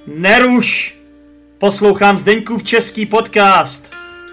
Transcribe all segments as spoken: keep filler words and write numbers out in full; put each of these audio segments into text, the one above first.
Neruš! Poslouchám Zdeňkův český podcast.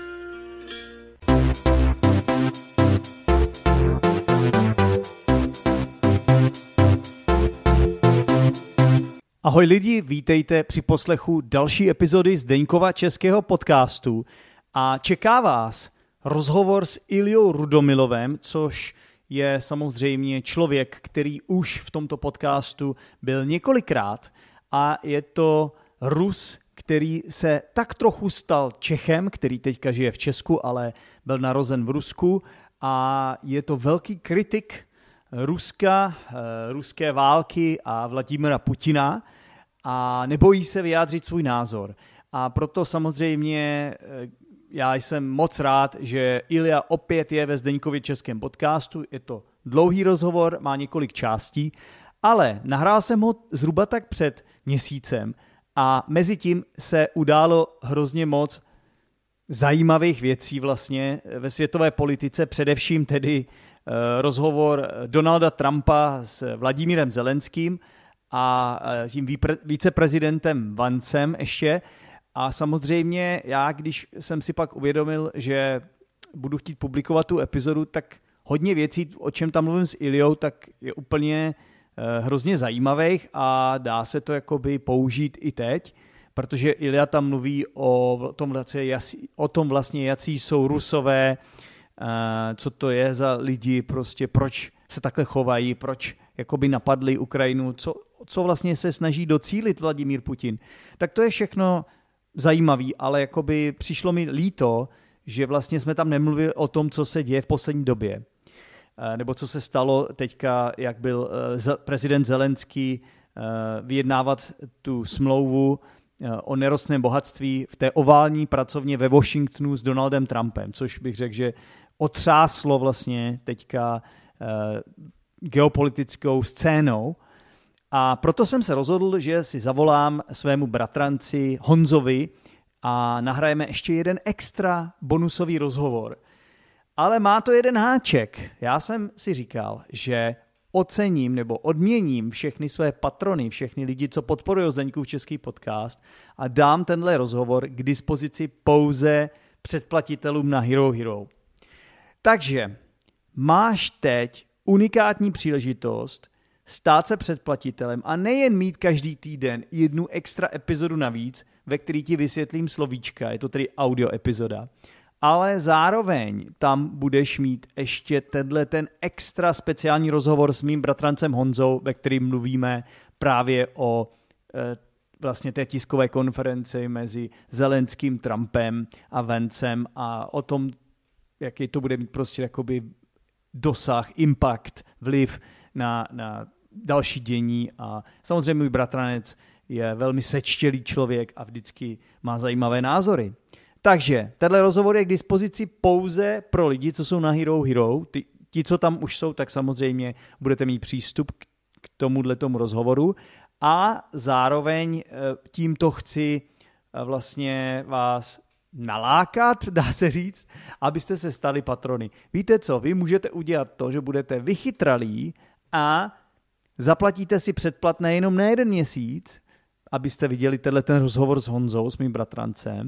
Ahoj lidi, vítejte při poslechu další epizody Zdeňkova českého podcastu a čeká vás rozhovor s Iljou Rudomilovem, což je samozřejmě člověk, který už v tomto podcastu byl několikrát a je to Rus, který se tak trochu stal Čechem, který teďka žije v Česku, ale byl narozen v Rusku a je to velký kritik Ruska, ruské války a Vladimira Putina a nebojí se vyjádřit svůj názor. A proto samozřejmě já jsem moc rád, že Ilja opět je ve Zdeňkově českém podcastu. Je to dlouhý rozhovor, má několik částí, ale nahrál jsem ho zhruba tak před měsícem a mezi tím se událo hrozně moc zajímavých věcí vlastně ve světové politice, především tedy rozhovor Donalda Trumpa s Vladimírem Zelenským a tím viceprezidentem Vancem ještě. A samozřejmě já, když jsem si pak uvědomil, že budu chtít publikovat tu epizodu, tak hodně věcí, o čem tam mluvím s Iljou, tak je úplně hrozně zajímavých a dá se to jakoby použít i teď, protože Ilja tam mluví o tom vlastně, o tom vlastně jací jsou Rusové, co to je za lidi, prostě proč se takhle chovají, proč jakoby napadli Ukrajinu, co, co vlastně se snaží docílit Vladimír Putin. Tak to je všechno zajímavý, ale jakoby přišlo mi líto, že vlastně jsme tam nemluvili o tom, co se děje v poslední době. Nebo co se stalo teďka, jak byl prezident Zelenský vyjednávat tu smlouvu o nerostném bohatství v té ovální pracovně ve Washingtonu s Donaldem Trumpem, což bych řekl, že otřáslo vlastně teďka geopolitickou scénou. A proto jsem se rozhodl, že si zavolám svému bratranci Honzovi a nahrajeme ještě jeden extra bonusový rozhovor. Ale má to jeden háček. Já jsem si říkal, že ocením nebo odměním všechny své patrony, všechny lidi, co podporují Zdeňkův český podcast a dám tenhle rozhovor k dispozici pouze předplatitelům na Hero Hero. Takže máš teď unikátní příležitost stát se předplatitelem a nejen mít každý týden jednu extra epizodu navíc, ve který ti vysvětlím slovíčka, je to tedy audio epizoda, ale zároveň tam budeš mít ještě tenhle ten extra speciální rozhovor s mým bratrancem Honzou, ve kterým mluvíme právě o e, vlastně té tiskové konferenci mezi Zelenským, Trumpem a Vancem a o tom, jaký to bude mít prostě jakoby dosah, impact, vliv na, na další dění a samozřejmě můj bratranec je velmi sečtělý člověk a vždycky má zajímavé názory. Takže tenhle rozhovor je k dispozici pouze pro lidi, co jsou na Hero Hero. Ty, ti, co tam už jsou, tak samozřejmě budete mít přístup k, k tomuhle tomu rozhovoru a zároveň tímto chci vlastně vás nalákat, dá se říct, abyste se stali patrony. Víte co, vy můžete udělat to, že budete vychytralí a zaplatíte si předplatné jenom na jeden měsíc, abyste viděli tenhle ten rozhovor s Honzou, s mým bratrancem,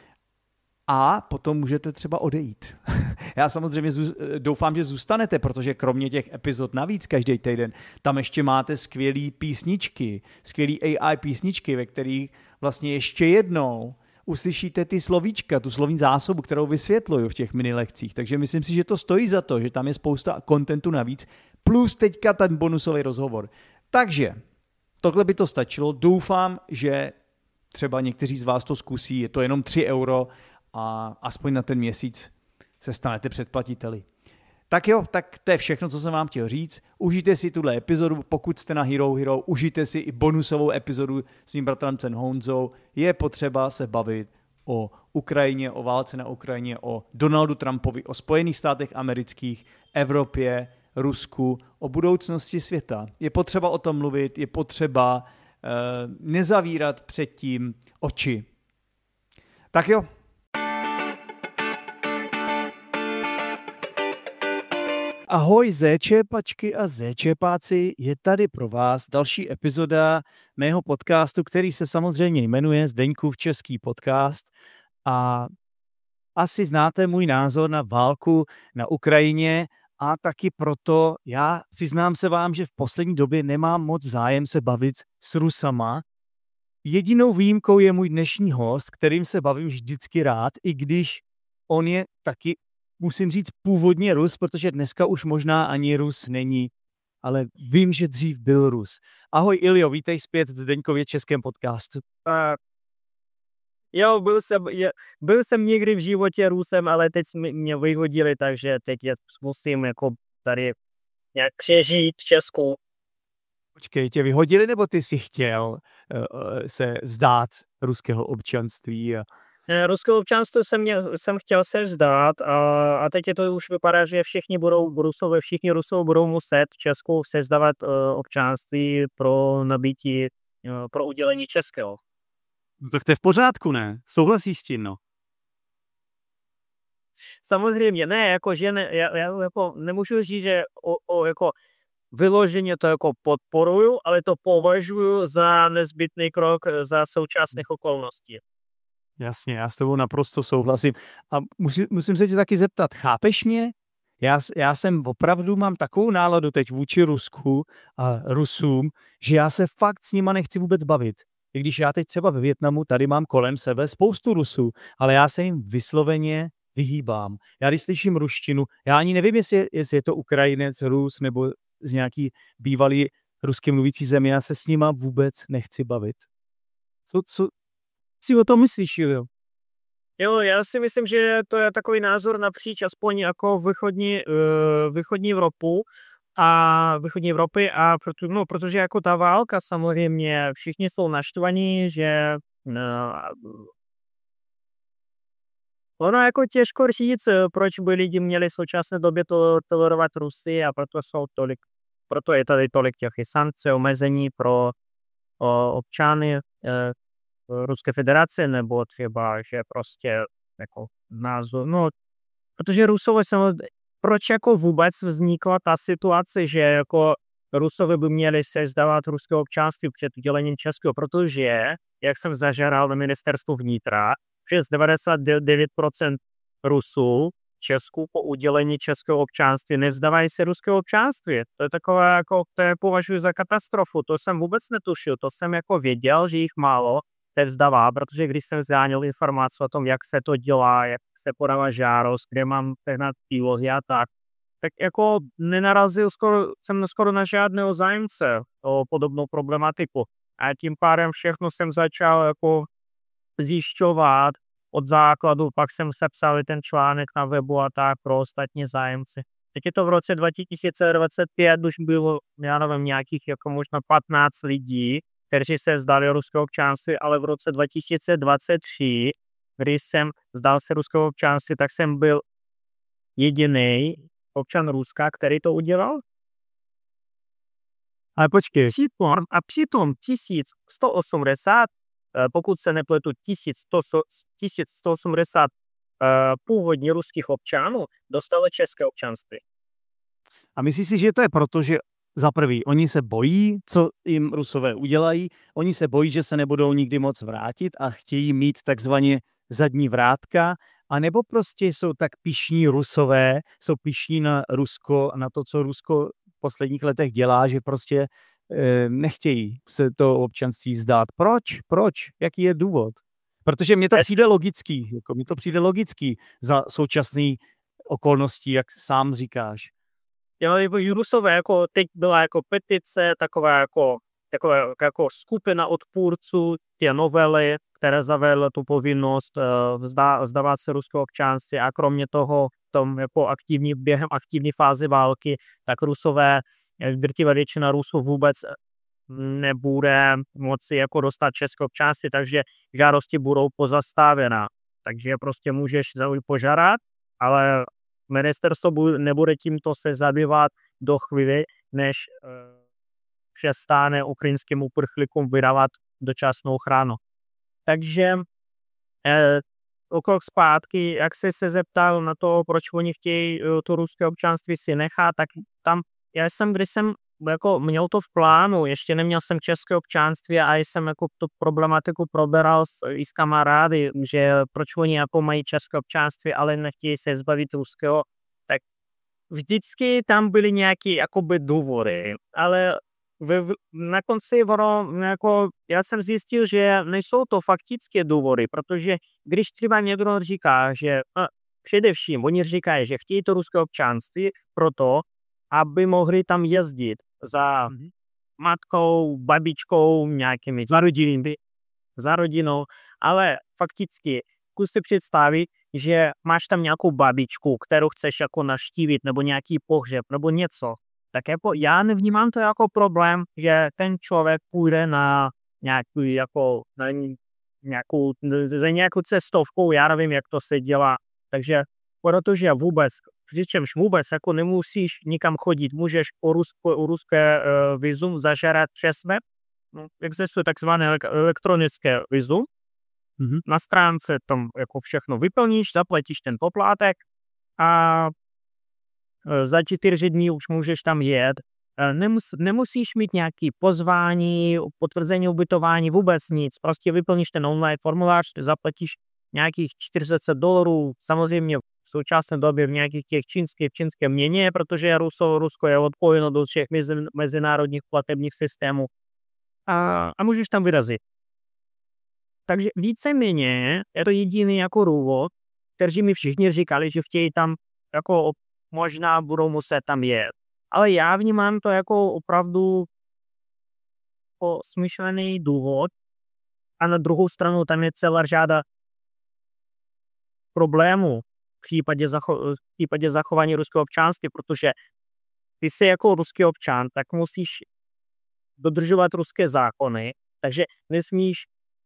a potom můžete třeba odejít. Já samozřejmě doufám, že zůstanete, protože kromě těch epizod navíc každý týden, tam ještě máte skvělý písničky, skvělý A I písničky, ve kterých vlastně ještě jednou uslyšíte ty slovíčka, tu slovní zásobu, kterou vysvětluju v těch mini lekcích. Takže myslím si, že to stojí za to, že tam je spousta kontentu navíc, plus teďka ten bonusový rozhovor. Takže tohle by to stačilo. Doufám, že třeba někteří z vás to zkusí, je to jenom tři euro a aspoň na ten měsíc se stanete předplatiteli. Tak jo, tak to je všechno, co jsem vám chtěl říct. Užijte si tuhle epizodu, pokud jste na Hero Hero, užijte si i bonusovou epizodu s mým bratrancem Honzou. Je potřeba se bavit o Ukrajině, o válce na Ukrajině, o Donaldu Trumpovi, o Spojených státech amerických, Evropě, Rusku, o budoucnosti světa. Je potřeba o tom mluvit, je potřeba uh, nezavírat předtím oči. Tak jo. Ahoj zéčepačky a zéčepáci, je tady pro vás další epizoda mého podcastu, který se samozřejmě jmenuje Zdeňkův český podcast a asi znáte můj názor na válku na Ukrajině a taky proto já přiznám se vám, že v poslední době nemám moc zájem se bavit s Rusama. Jedinou výjimkou je můj dnešní host, kterým se bavím vždycky rád, i když on je taky, musím říct, původně Rus, protože dneska už možná ani Rus není, ale vím, že dřív byl Rus. Ahoj Iljo, vítej zpět v Zdeňkově českém podcastu. Uh, jo, byl jsem, je, byl jsem někdy v životě Rusem, ale teď mě vyhodili, takže teď já musím jako tady nějak přežít v Česku. Počkej, tě vyhodili, nebo ty jsi chtěl uh, se vzdát ruského občanství? A... Ruské občanství jsem, mě, jsem chtěl se vzdát a, a teď je to už vypadá, že všichni budou Rusové, všichni Rusové budou muset v Česku se vzdávat uh, občanství pro nabití, uh, pro udělení českého. No tak to je v pořádku, ne? Souhlasíš s tím, no? Samozřejmě, ne, jako, že ne, já, já jako nemůžu říct, že o, o, jako vyloženě to jako podporuju, ale to považuji za nezbytný krok za současných okolností. Jasně, já s tebou naprosto souhlasím. A musím, musím se tě taky zeptat, chápeš mě? Já, já jsem opravdu mám takovou náladu teď vůči Rusku a Rusům, že já se fakt s nima nechci vůbec bavit. I když já teď třeba ve Vietnamu tady mám kolem sebe spoustu Rusů, ale já se jim vysloveně vyhýbám. Já když slyším ruštinu, já ani nevím, jestli, jestli je to Ukrajinec, Rus nebo z nějaký bývalý rusky mluvící země, já se s nima vůbec nechci bavit. Co, co si o tom myslíš, Julio? Jo, já si myslím, že to je takový názor napříč aspoň jako východní, uh, východní Evropu a východní Evropy a proto, no, protože jako ta válka samozřejmě všichni jsou naštvaní, že uh, ono jako těžko říct, proč by lidi měli v současné době to tolerovat Rusy a proto jsou tolik, proto je tady tolik těch sankcí, omezení pro o, občany uh, Ruské federace, nebo třeba, že prostě jako názor, no, protože Rusové samozřejmě, proč jako vůbec vznikla ta situace, že jako Rusové by měli se vzdávat ruského občanství před udělením českého, protože, jak jsem zažádal na ministerstvu vnitra, přes devadesát devět procent Rusů v Česku po udělení českého občanství nevzdávají se ruského občanství. To je takové, jako, to je považuji za katastrofu, to jsem vůbec netušil, to jsem jako věděl, že jich málo vzdává, protože když jsem zháněl informace o tom, jak se to dělá, jak se podává žádost, kde mám tehnat přílohy a tak, tak jako nenarazil skoro, jsem skoro na žádného zájemce o podobnou problematiku. A tím pádem všechno jsem začal jako zjišťovat od základu, pak jsem sepsal ten článek na webu a tak pro ostatní zájemci. Teď je to v roce dva tisíce dvacet pět, už bylo, já nevím, nějakých jako možná patnáct lidí, kteří se vzdali ruského občanství, ale v roce dva tisíce dvacet tři, když jsem vzdal se ruského občanství, tak jsem byl jediný občan Ruska, který to udělal. Ale počkej. Přitom, a přitom tisíc sto osmdesát, pokud se nepletu, tisíc sto osmdesát původně ruských občanů dostalo české občanství. A myslíš si, že to je proto, že za prvý, oni se bojí, co jim Rusové udělají, oni se bojí, že se nebudou nikdy moc vrátit a chtějí mít takzvaně zadní vrátka, anebo prostě jsou tak pyšní Rusové, jsou pyšní na Rusko, na to, co Rusko v posledních letech dělá, že prostě e, nechtějí se to občanství vzdát. Proč? Proč? Jaký je důvod? Protože mně to přijde logický, jako mně to přijde logický za současné okolností, jak sám říkáš. Jo, Rusové, jako teď byla jako petice, taková jako, taková jako skupina odpůrců té novely, která zavedla tu povinnost uh, vzdá, vzdávat se ruského občanství a kromě toho tom jako aktivní, během aktivní fáze války, tak Rusové, drtivá většina Rusů vůbec nebude moci jako dostat české občanství, takže žádosti budou pozastavená. Takže prostě můžeš požádat, ale ministerstvo nebude tímto se zabývat do chvíli, než uh, přestane ukrajinským uprchlíkům vydávat dočasnou ochranu. Takže uh, o krok zpátky, jak jsi se zeptal na to, proč oni chtějí uh, to ruské občanství si nechat, tak tam, já jsem, když jsem jako měl to v plánu, ještě neměl jsem české občanství a jsem jako tu problematiku proberal s, i s kamarády, že proč oni jako mají české občanství, ale nechtějí se zbavit ruského, tak vždycky tam byly nějaké jakoby důvody, ale v, na konci ono, jako, já jsem zjistil, že nejsou to faktické důvody, protože když třeba někdo říká, že a především oni říkají, že chtějí to ruské občanství proto, aby mohli tam jezdit za mm-hmm. matkou, babičkou, nějakými za rodinami, za rodinou, ale fakticky zkus si představit, že máš tam nějakou babičku, kterou chceš jako navštívit, nebo nějaký pohřeb, nebo něco. Tak jako já nevnímám to jako problém, že ten člověk půjde na nějakou, jako, na nějakou, za nějakou cestovkou, já nevím, jak to se dělá. Takže protože vůbec, přičemž vůbec jako nemusíš nikam chodit, můžeš o, rusko, o ruské uh, vizum zažádat přes web. No, existuje takzvané elektronické vizum. Mm-hmm. Na stránce tam jako všechno vyplníš, zaplatíš ten poplátek a za čtyři dní už můžeš tam jet. Nemus, nemusíš mít nějaké pozvání, potvrzení ubytování, vůbec nic. Prostě vyplníš ten online formulář, zaplatíš nějakých čtyřicet dolarů, samozřejmě v současné době v nějakých těch čínských, čínské měně, protože Ruso, Rusko je odpojeno do všech mezi, mezinárodních platebních systémů a, a můžeš tam vyrazit. Takže víceméně je to jediný jako důvod, který mi všichni říkali, že chtějí tam jako možná budou muset tam jet. Ale já vnímám to jako opravdu jako smyšlený důvod a na druhou stranu tam je celá řada problémů v případě, zacho- v případě zachování ruského občanství, protože ty jsi jako ruský občan, tak musíš dodržovat ruské zákony, takže nesmíš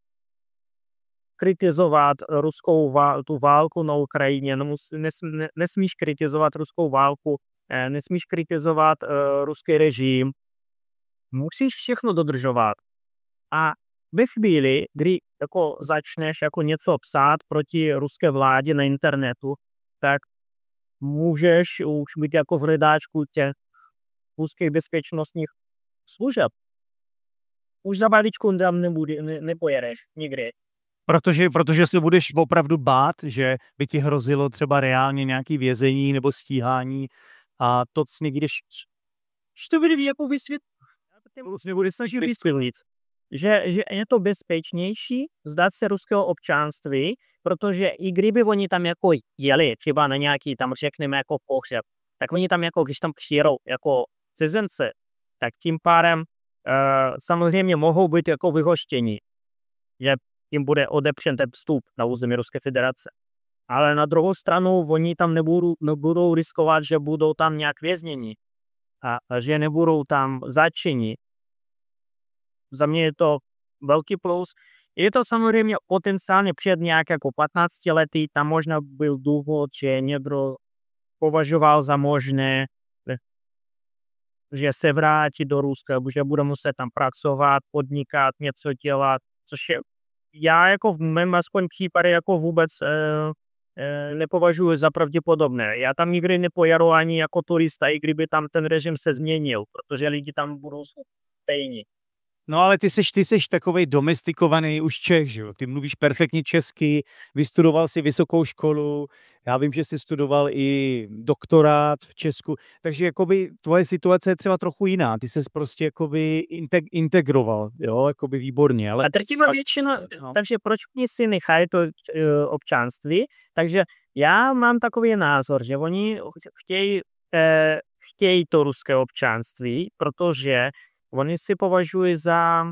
kritizovat ruskou vál, tu válku na Ukrajině, nemus, nes, nesmíš kritizovat ruskou válku, nesmíš kritizovat uh, ruský režim. Musíš všechno dodržovat. A ve chvíli, kdy jako začneš jako něco psát proti ruské vládě na internetu, tak můžeš už být jako v hledáčku těch ruských bezpečnostních služeb. Už za balíčku tam nebude, ne, nepojedeš nikdy. Protože, protože se budeš opravdu bát, že by ti hrozilo třeba reálně nějaké vězení nebo stíhání a to když... Что bude jako vysvětlit? Nebude snažit vysvětlit, že, že je to bezpečnější vzdát se ruského občanství, protože i kdyby oni tam jako jeli, třeba na nějaký tam řekneme jako pohřeb, tak oni tam jako, když tam přijedou jako cizinci, tak tím pádem uh, samozřejmě mohou být jako vyhoštění, že jim bude odepřen ten vstup na území Ruské federace. Ale na druhou stranu oni tam nebudou, nebudou riskovat, že budou tam nějak vězněni a, a že nebudou tam zatčeni. Za mě je to velký plus. Je to samozřejmě potenciálně před nějak jako patnácti lety, tam možná byl důvod, že někdo považoval za možné, že se vrátí do Ruska, že bude muset tam pracovat, podnikat, něco dělat, což je já jako v mém aspoň případě jako vůbec e, e, nepovažuji za pravděpodobné. Já tam nikdy nepojedu ani jako turista, i kdyby tam ten režim se změnil, protože lidi tam budou stejní. No ale ty seš, ty seš takovej domestikovaný už Čech, že jo? Ty mluvíš perfektně česky, vystudoval si vysokou školu, já vím, že jsi studoval i doktorát v Česku, takže jakoby tvoje situace je třeba trochu jiná, ty ses prostě jakoby integ- integroval, jo, jakoby výborně. Ale... A drtivá většina, no. Takže proč mě si nechají to uh, občanství, takže já mám takový názor, že oni chtějí, uh, chtějí to ruské občanství, protože oni si považují za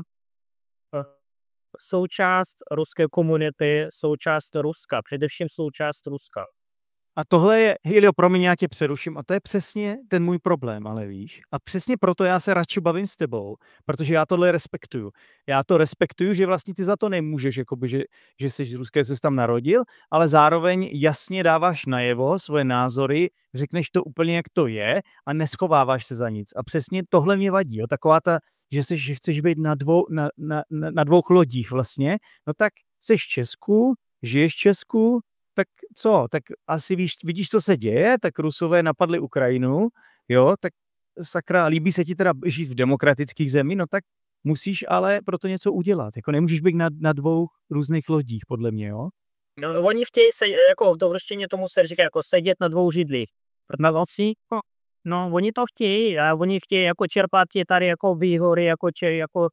součást ruské komunity, součást Ruska, především součást Ruska. A tohle je, Hiljo, promiň, já tě přeruším, a to je přesně ten můj problém, ale víš. A přesně proto já se radši bavím s tebou, protože já tohle respektuju. Já to respektuju, že vlastně ty za to nemůžeš, jakoby, že, že jsi z Ruské, jsi tam narodil, ale zároveň jasně dáváš najevo svoje názory, řekneš to úplně, jak to je a neschováváš se za nic. A přesně tohle mě vadí, jo? Taková ta, že, jsi, že chceš být na dvou, na, na, na dvou lodích vlastně, no tak jsi v Česku, žiješ v Česku, tak co, tak asi víš, vidíš, co se děje, tak Rusové napadli Ukrajinu, jo, tak sakra, líbí se ti teda žít v demokratických zemí, no tak musíš ale proto něco udělat, jako nemůžeš být na, na dvou různých lodích, podle mě, jo. No, oni chtějí se, jako v ruštině tomu se říká, jako sedět na dvou židlích. Na noci, no, no, oni to chtějí a oni chtějí jako čerpat je tady jako výhody, jako, če, jako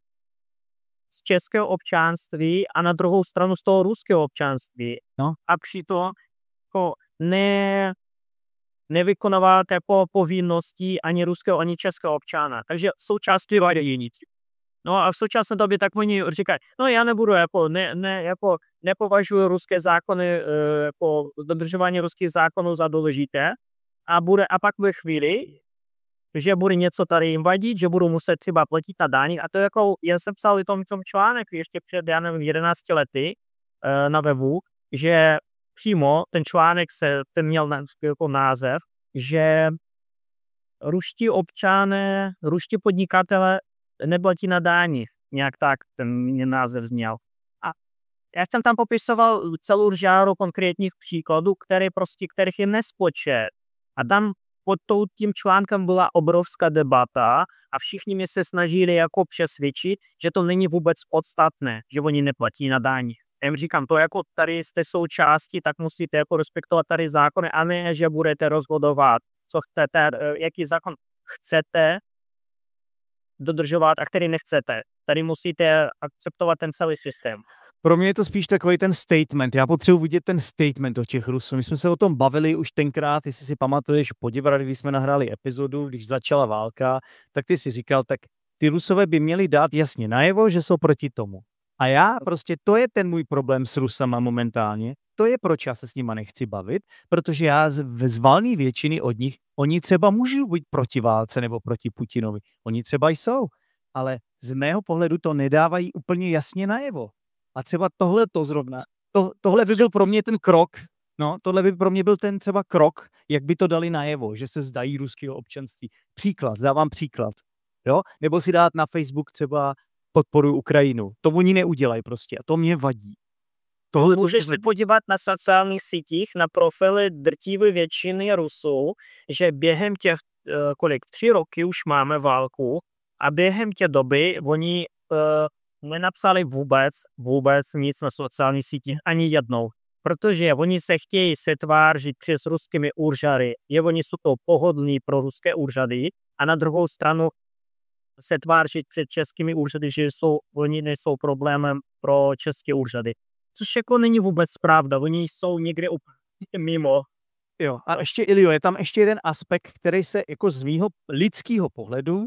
z českého občanství a na druhou stranu z toho ruského občanství. No. A přitom jako ne, nevykonávat jako povinností ani ruského, ani českého občana. Takže součástí vadění. No a v současné době tak oni říkají, no já nebudu, jako, ne, ne, jako, nepovažuji ruské zákony, jako dodržování ruských zákonů za důležité a, bude, a pak ve chvíli, že bude něco tady jim vadit, že budu muset třeba platit na daních. A to jako, já jsem psal i tom, tom článek ještě před, já nevím, jedenácti lety e, na webu, že přímo ten článek se, ten měl na, jako název, že ruští občané, ruští podnikatele neplatí na daních. Nějak tak ten název zněl. A já jsem tam popisoval celou řadu konkrétních příkladů, které prostě, kterých je nespočet. A tam pod tím článkem byla obrovská debata a všichni mě se snažili jako přesvědčit, že to není vůbec podstatné, že oni neplatí na daních. Já jim říkám, to jako tady jste součástí, tak musíte jako respektovat tady zákony a ne, že budete rozhodovat, co chcete, jaký zákon chcete dodržovat a který nechcete. Tady musíte akceptovat ten celý systém. Pro mě je to spíš takový ten statement. Já potřebuji vidět ten statement od těch Rusů. My jsme se o tom bavili už tenkrát, jestli si pamatuješ, Poděbrady, když jsme nahráli epizodu, když začala válka, tak ty si říkal, tak ty Rusové by měli dát jasně najevo, že jsou proti tomu. A já prostě, to je ten můj problém s Rusama momentálně. To je, proč já se s nima nechci bavit, protože já z, z valné většiny od nich, oni třeba můžou být proti válce nebo proti Putinovi. Oni třeba jsou, ale z mého pohledu to nedávají úplně jasně najevo. A třeba tohle to zrovna, to, tohle by byl pro mě ten krok, no, tohle by pro mě byl ten třeba krok, jak by to dali najevo, že se zdají ruského občanství. Příklad, dávám příklad, jo, nebo si dát na Facebook třeba podporu Ukrajinu. To oni neudělají prostě a to mě vadí. Tohle můžeš se podívat na sociálních sítích, na profily drtivé většiny Rusů, že během těch, kolik, tři roky už máme válku a během té doby oni uh, nenapsali vůbec, vůbec nic na sociálních sítích, ani jednou. Protože oni se chtějí setvářit přes ruskými úřady, je oni jsou to pohodlní pro ruské úřady a na druhou stranu se tvářit před českými úřady, že jsou, oni nejsou problémem pro české úřady. Což jako není vůbec pravda, oni jsou někde úplně mimo. Jo, a ještě, Ilio, je tam ještě jeden aspekt, který se jako z mýho lidského pohledu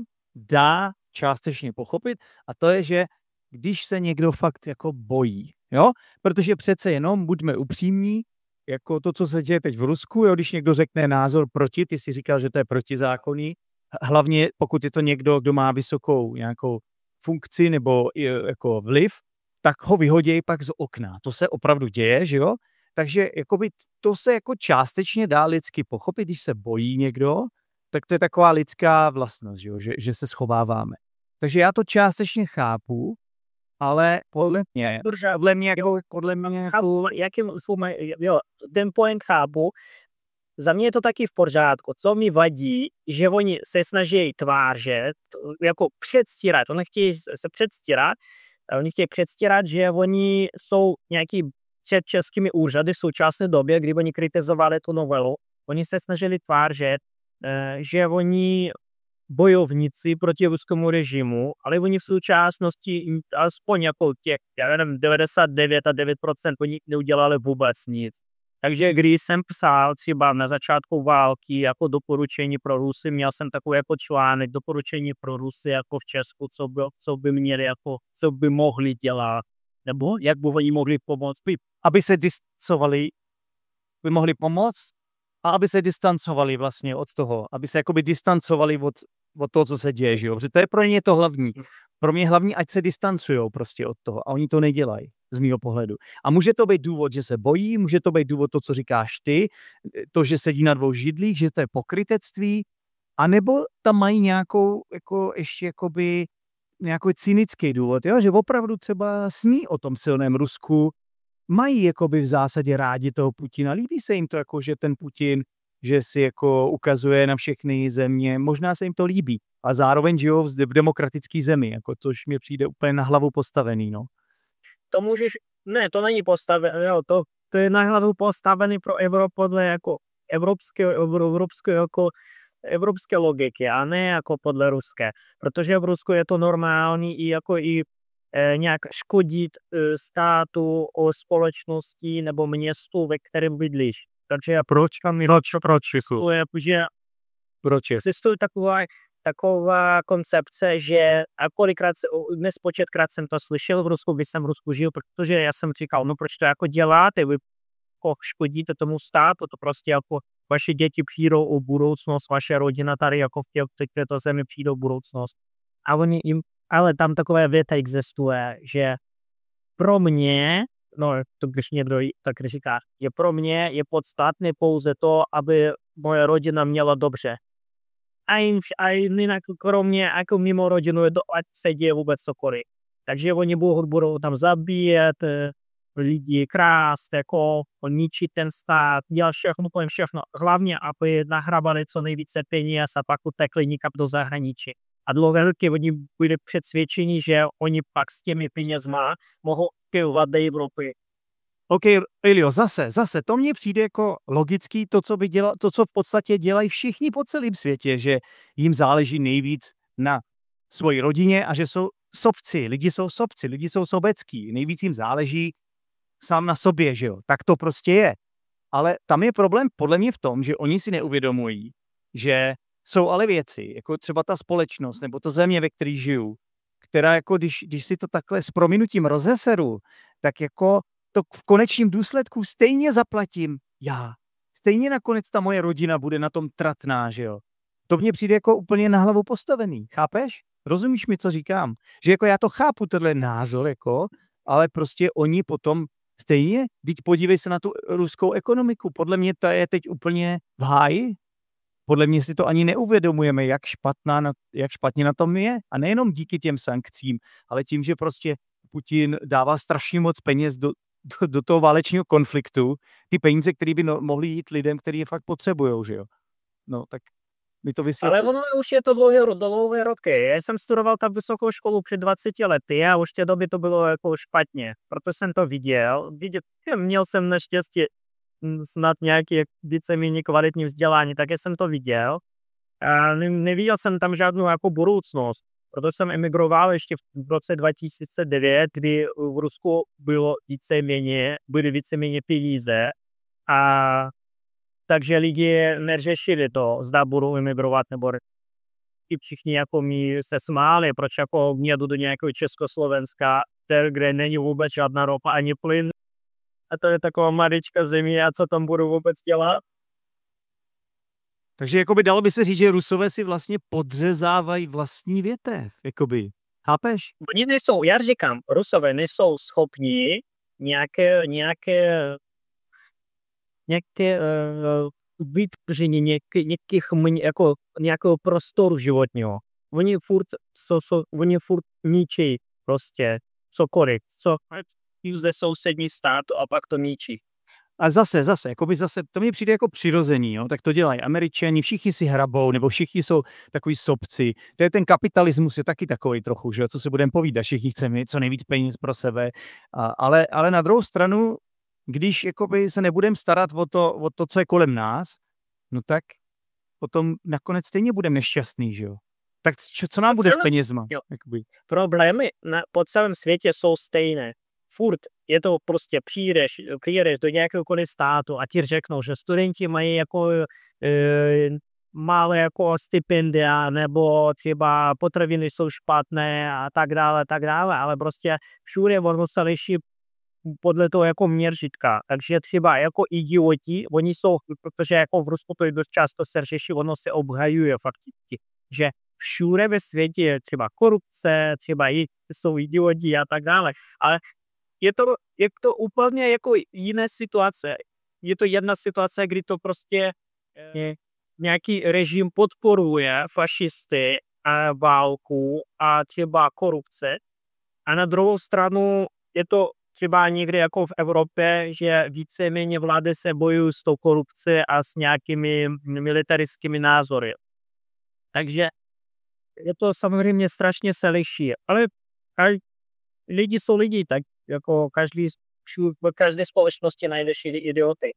dá částečně pochopit, a to je, že když se někdo fakt jako bojí, jo, protože přece jenom, buďme upřímní, jako to, co se děje teď v Rusku, jo, když někdo řekne názor proti, ty si říkal, že to je protizákonný, hlavně pokud je to někdo, kdo má vysokou nějakou funkci nebo jako vliv, tak ho vyhodějí pak z okna. To se opravdu děje, že jo? Takže jakoby to se jako částečně dá lidsky pochopit, když se bojí někdo, tak to je taková lidská vlastnost, že, jo? Že, že se schováváme. Takže já to částečně chápu, ale podle mě, podle mě, jako, podle mě chápu, jakým, jo, ten point chápu. Za mě je to taky v pořádku. Co mi vadí, že oni se snaží tvářet, jako předstírat, oni chtějí se předstírat, oni chtějí předstírat, že oni jsou nějaký před českými úřady v současné době, kdy oni kritizovali tu novelu. Oni se snažili tvářet, že oni bojovníci proti ruskému režimu, ale oni v současnosti aspoň jako těch, já nevím, devadesát devět a devět procent oni neudělali vůbec nic. Takže když jsem psal třeba na začátku války jako doporučení pro Rusy, měl jsem takový jako článek doporučení pro Rusy jako v Česku, co by, co by měli jako, co by mohli dělat, nebo jak by oni mohli pomoct, aby se distancovali, by mohli pomoct a aby se distancovali vlastně od toho, aby se jakoby distancovali od, od toho, co se děje, že jo? Protože to je pro ně to hlavní. Pro mě hlavní, ať se distancujou prostě od toho a oni to nedělají z mýho pohledu. A může to být důvod, že se bojí, může to být důvod to, co říkáš ty, to, že sedí na dvou židlích, že to je pokrytectví, anebo tam mají nějakou, jako ještě jakoby nějaký cynický důvod, jo? Že opravdu třeba sní o tom silném Rusku, mají jakoby v zásadě rádi toho Putina. Líbí se jim to, jako, že ten Putin, že si jako ukazuje na všechny země. Možná se jim to líbí. A zároveň žijou v demokratické zemi, jako, což mi přijde úplně na hlavu postavený. No. To můžeš, ne, to není postavené, jo, to, to je na hlavu postavený pro Evropu podle jako evropské, evropské, jako evropské logiky, a ne jako podle ruské. Protože v Rusku je to normální i jako i e, nějak škodit e, státu, o společnosti nebo městu, ve kterém bydlíš. Takže Proč, Kamilo? Proč? to je, že Proč? existuje taková, taková koncepce, že a kolikrát, nespočetkrát jsem to slyšel v Rusku, když jsem v Rusku žil, protože já jsem říkal, no proč to jako děláte, vy škodíte tomu státu, to prostě jako vaše děti přijdou o budoucnost, vaše rodina tady jako v, tě, v této zemi přijdou o budoucnost. A oni jim, ale tam takové věta existuje, že pro mě, no to když někdo tak říká, že pro mě je podstatné pouze to, aby moje rodina měla dobře. A, jim, a jinak kromě jako mimo rodinu je to, ať se děje vůbec cokoliv. Takže oni budou, budou tam zabíjet lidi, krást, jako ničit ten stát, dělat všechno, povím všechno. Hlavně, aby nahrabali co nejvíce peněz a pak utekli nikam do zahraničí. A dlouhé roky oni byli přesvědčeni, že oni pak s těmi penězma mohou pěvat do Evropy. OK, Ilio, zase, zase, to mně přijde jako logický, to, co by dělal, to, co v podstatě dělají všichni po celém světě, že jim záleží nejvíc na svoji rodině a že jsou sobci, lidi jsou sobci, lidi jsou sobecký, nejvíc jim záleží sám na sobě, že jo, tak to prostě je. Ale tam je problém podle mě v tom, že oni si neuvědomují, že jsou ale věci, jako třeba ta společnost nebo to země, ve které žijou, která jako když, když si to takhle s prominutím rozeseru, tak jako to v konečném důsledku stejně zaplatím já. Stejně nakonec ta moje rodina bude na tom tratná, že jo. To mně přijde jako úplně na hlavu postavený, chápeš? Rozumíš mi, co říkám? Že jako já to chápu, tenhle názor, jako, ale prostě oni potom stejně, teď podívej se na tu ruskou ekonomiku, podle mě ta je teď úplně v háji. Podle mě si to ani neuvědomujeme, jak, špatná na, jak špatně na tom je. A nejenom díky těm sankcím, ale tím, že prostě Putin dává strašně moc peněz do, do, do toho válečního konfliktu, ty peníze, které by no, mohly jít lidem, kteří je fakt potřebujou, že jo. No, tak mi to vysvětlí. Ale ono už je to dlouhé, dlouhé roky. Já jsem studoval tam vysokou školu před dvaceti lety a už v té době to bylo jako špatně. Proto jsem to viděl. viděl měl jsem naštěstí snad nějaké víceméně kvalitní vzdělání, tak jsem to viděl. A neviděl jsem tam žádnou jako budoucnost. Proto jsem emigroval ještě v roce dva tisíce devět, kdy v Rusku bylo víceméně, byly víceméně peníze a takže lidi neřešili to, zda budou emigrovat nebo i všichni jako mi se smáli, proč jako mědu do nějakého Československa, kde není vůbec žádná ropa ani plyn. A to je taková maličká země a co tam budou vůbec dělat? Takže jakoby dalo by se říct, že Rusové si vlastně podřezávají vlastní větev, jakoby. Chápeš? Oni nejsou, já říkám, Rusové nejsou schopni nějaké, nějaké, nějaké uh, vytvoření nějakých, nějakých, jako, nějakého prostoru životního. Oni furt, so, so, oni furt ničí prostě cokoliv, co ze sousední státu a pak to ničí. A zase, zase, jakoby zase, to mi přijde jako přirození, jo? Tak to dělají Američani, všichni si hrabou, nebo všichni jsou takový sobci. To je ten kapitalismus, je taky takový trochu, že? Co se budeme povídat, všichni chceme co nejvíc peněz pro sebe. A, ale, ale na druhou stranu, když jakoby se nebudeme starat o to, o to, co je kolem nás, no tak potom nakonec stejně budeme nešťastný, že jo? Tak čo, co nám bude s penězma? Jakoby? Problémy na, po celém světě jsou stejné. Furt je to prostě přijdeš, přijdeš do nějakého státu a ti řeknou, že studenti mají jako e, malé jako stipendia nebo třeba potraviny jsou špatné a tak dále, tak dále, ale prostě všude ono se liší podle toho jako měřitka. Takže třeba jako idioti, oni jsou, protože jako v Rusku to je dost často se řeší, ono se obhajuje fakticky, že všude ve světě je třeba korupce, třeba i jsou idioti a tak dále, ale je to, je to úplně jako jiné situace. Je to jedna situace, kdy to prostě je, nějaký režim podporuje fašisty a válku a třeba korupce. A na druhou stranu je to třeba někdy jako v Evropě, že víceméně vlády se bojují s tou korupcí a s nějakými militaristickými názory. Takže je to samozřejmě strašně se liší, ale lidi jsou lidi, tak jako každý, v každé společnosti najdeš idioty.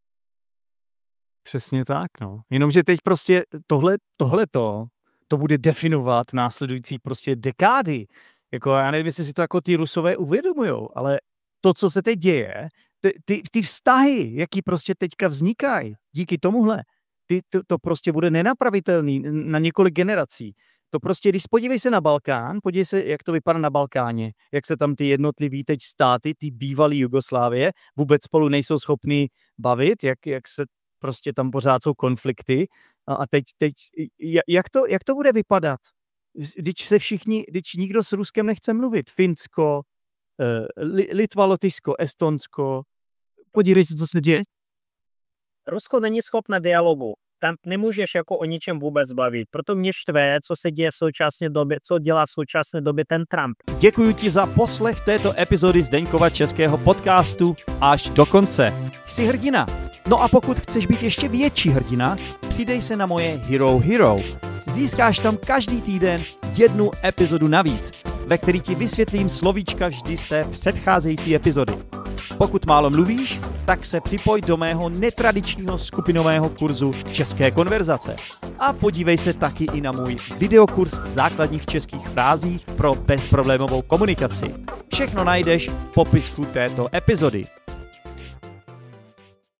Přesně tak, no. Jenomže teď prostě tohle, tohleto, to bude definovat následující prostě dekády. Jako já nevím, jestli si to jako ty Rusové uvědomujou, ale to, co se teď děje, ty, ty, ty vztahy, jaký prostě teďka vznikají díky tomuhle, ty, to, to prostě bude nenapravitelný na několik generací. To prostě, když podívej se na Balkán, podívej se, jak to vypadá na Balkáně, jak se tam ty jednotlivý teď státy, ty bývalý Jugoslávie, vůbec spolu nejsou schopní bavit, jak, jak se prostě tam pořád jsou konflikty. A, a teď, teď jak, to, jak to bude vypadat? Když se všichni, když nikdo s Ruskem nechce mluvit. Finsko, Litva, Lotyšsko, Estonsko. Podívej se, co se děje. Rusko není schopné dialogu. Tam nemůžeš jako o ničem vůbec bavit. Proto mě štve, co se děje v současné době, co dělá v současné době ten Trump. Děkuji ti za poslech této epizody Zdeňkova českého podcastu až do konce. Jsi hrdina. No a pokud chceš být ještě větší hrdina, přidej se na moje Hero Hero. Získáš tam každý týden jednu epizodu navíc, ve který ti vysvětlím slovíčka vždy z té předcházející epizody. Pokud málo mluvíš, tak se připoj do mého netradičního skupinového kurzu České konverzace. A podívej se taky i na můj videokurs základních českých frází pro bezproblémovou komunikaci. Všechno najdeš v popisku této epizody.